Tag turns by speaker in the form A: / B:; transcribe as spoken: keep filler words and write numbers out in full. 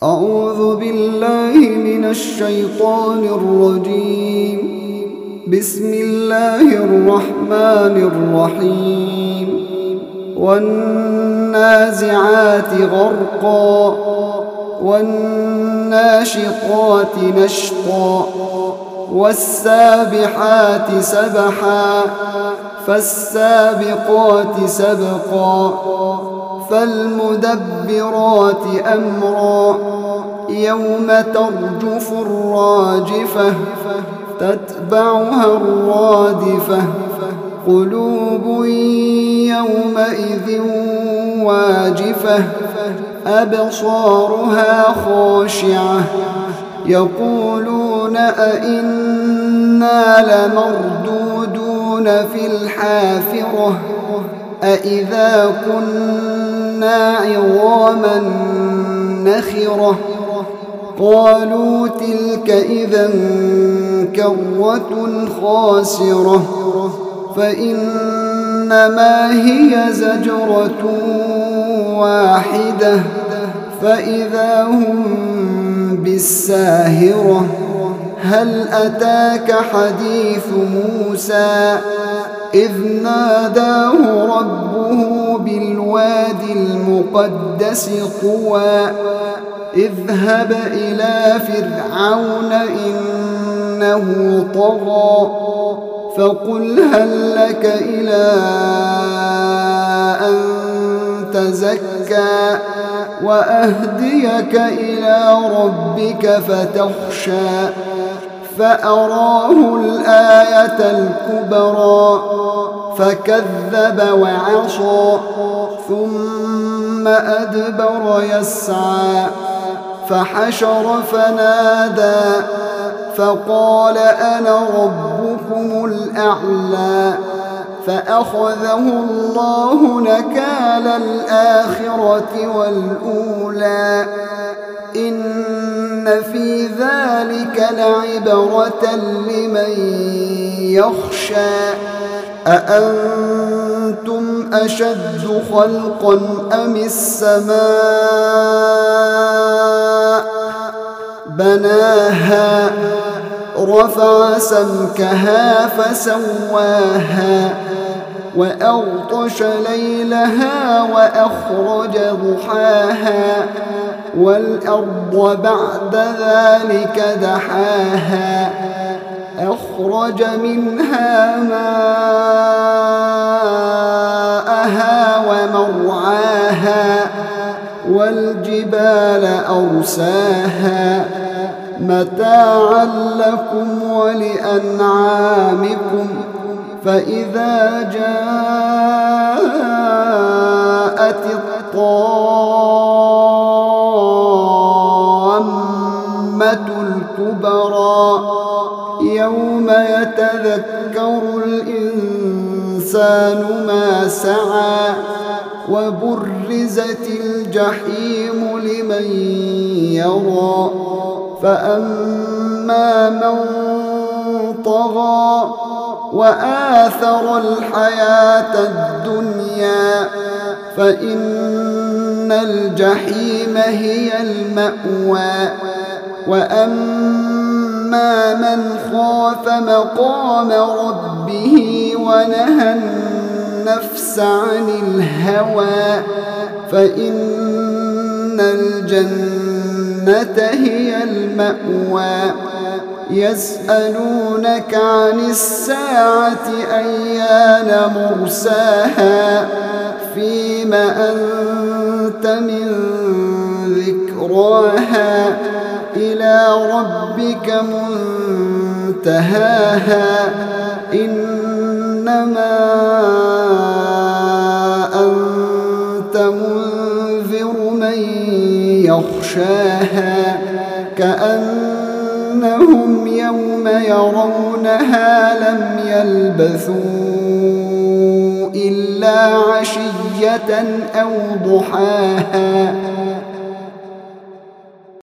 A: أعوذ بالله من الشيطان الرجيم. بسم الله الرحمن الرحيم. والنازعات غرقا والناشطات نشطا والسابحات سبحا فالسابقات سبقا فالمدبرات أمرا يوم ترجف الراجفة تتبعها الرادفة قلوب يومئذ واجفة أبصارها خاشعة يقولون أئنا لمردودون في الحافرة أئذا كنا عظاما نخرة قالوا تلك إذا كرة خاسرة فإنما هي زجرة واحدة فإذا هم بالساهرة هل أتاك حديث موسى إذ ناداه ربه بالوادي المقدس طوى اذهب إلى فرعون إنه طغى فقل هل لك إلى أن تزكى وأهديك إلى ربك فتخشى فأراه الآية الكبرى فكذب وعصى ثم أدبر يسعى فحشر فنادى فقال أنا ربكم الأعلى فأخذه الله نكال الآخرة والأولى إن في ذلك لعبرة لمن يخشى أأنتم أشد خلقا أم السماء بناها رفع سمكها فسواها وأغطش ليلها وأخرج ضحاها والأرض بعد ذلك دحاها أخرج منها ماءها ومرعاها والجبال أرساها متاعا لكم ولأنعامكم فإذا جاءت الطامة الكبرى يوم يتذكر الإنسان ما سعى وبرزت الجحيم لمن يرى فأما من طغى وآثر الحياة الدنيا فإن الجحيم هي المأوى وأما من خاف مقام ربه ونهى النفس عن الهوى فإن الجنة هي المأوى يسألونك عن الساعة أيان مرساها فيم أنت من ذكراها إلى ربك منتهاها إنما أنت منذر من يخشاها كأنهم يوم يرونها لم يلبثوا إلا عشية أو ضحاها